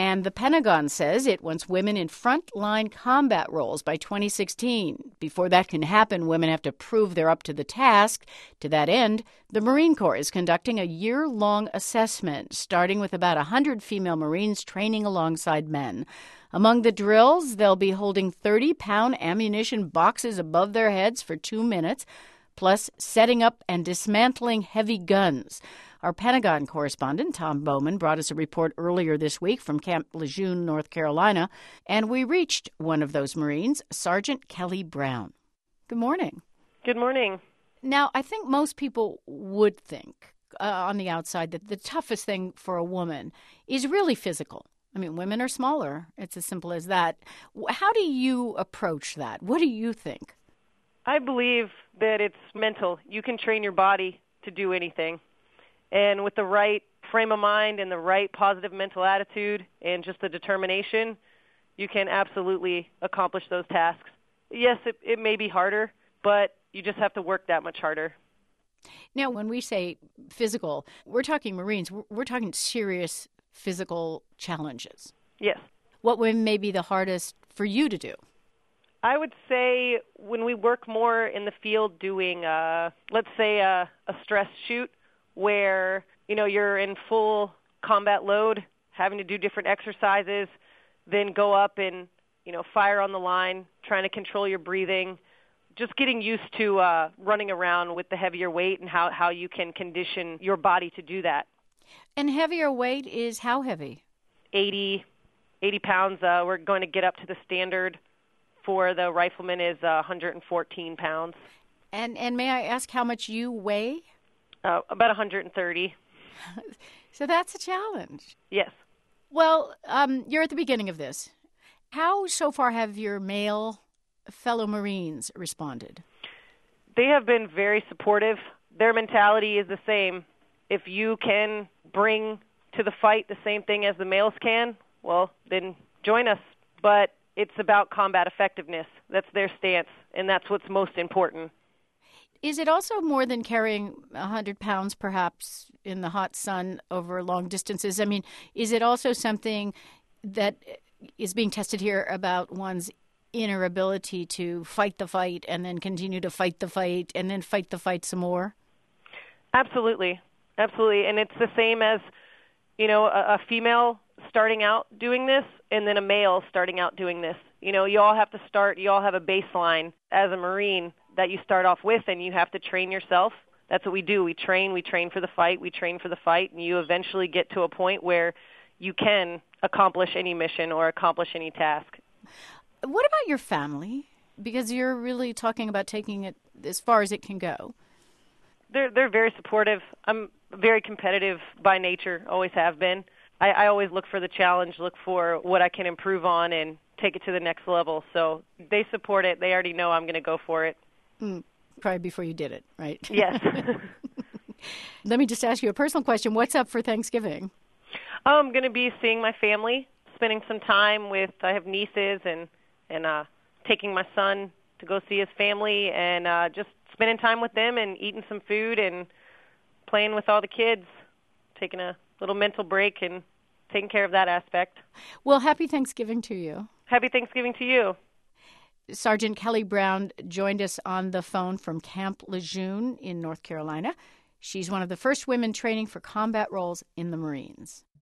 And the Pentagon says it wants women in frontline combat roles by 2016. Before that can happen, women have to prove they're up to the task. To that end, the Marine Corps is conducting a year-long assessment, starting with about 100 female Marines training alongside men. Among the drills, they'll be holding 30-pound ammunition boxes above their heads for 2 minutes, plus setting up and dismantling heavy guns. Our Pentagon correspondent, Tom Bowman, brought us a report earlier this week from Camp Lejeune, North Carolina, and we reached one of those Marines, Sergeant Kelly Brown. Good morning. Good morning. Now, I think most people would think on the outside that the toughest thing for a woman is really physical. I mean, women are smaller. It's as simple as that. How do you approach that? What do you think? I believe that it's mental. You can train your body to do anything. And with the right frame of mind and the right positive mental attitude and just the determination, you can absolutely accomplish those tasks. Yes, it may be harder, but you just have to work that much harder. Now, when we say physical, we're talking Marines. We're talking serious physical challenges. Yes. What would may be the hardest for you to do? I would say when we work more in the field doing, let's say, a stress shoot, where, you're in full combat load, having to do different exercises, then go up and, fire on the line, trying to control your breathing, just getting used to running around with the heavier weight and how you can condition your body to do that. And heavier weight is how heavy? 80 pounds. We're going to get up to the standard for the rifleman is 114 pounds. And may I ask how much you weigh? About 130. So that's a challenge. Yes. Well, you're at the beginning of this. How so far have your male fellow Marines responded? They have been very supportive. Their mentality is the same. If you can bring to the fight the same thing as the males can, well, then join us. But it's about combat effectiveness. That's their stance, and that's what's most important. Is it also more than carrying 100 pounds, perhaps, in the hot sun over long distances? I mean, is it also something that is being tested here about one's inner ability to fight the fight and then continue to fight the fight and then fight the fight some more? Absolutely. Absolutely. And it's the same as, a female starting out doing this and then a male starting out doing this. You all have to start, you all have a baseline as a Marine that you start off with, and you have to train yourself. That's what we do. We train for the fight, and you eventually get to a point where you can accomplish any mission or accomplish any task. What about your family? Because you're really talking about taking it as far as it can go. They're very supportive. I'm very competitive by nature, always have been. I always look for the challenge, look for what I can improve on and take it to the next level. So they support it. They already know I'm going to go for it. Probably before you did it, right? Yes. Let me just ask you a personal question. What's up for Thanksgiving? I'm going to be seeing my family, spending some time with, I have nieces, and taking my son to go see his family and just spending time with them and eating some food and playing with all the kids, taking a little mental break and taking care of that aspect. Well, happy Thanksgiving to you. Happy Thanksgiving to you. Sergeant Kelly Brown joined us on the phone from Camp Lejeune in North Carolina. She's one of the first women training for combat roles in the Marines.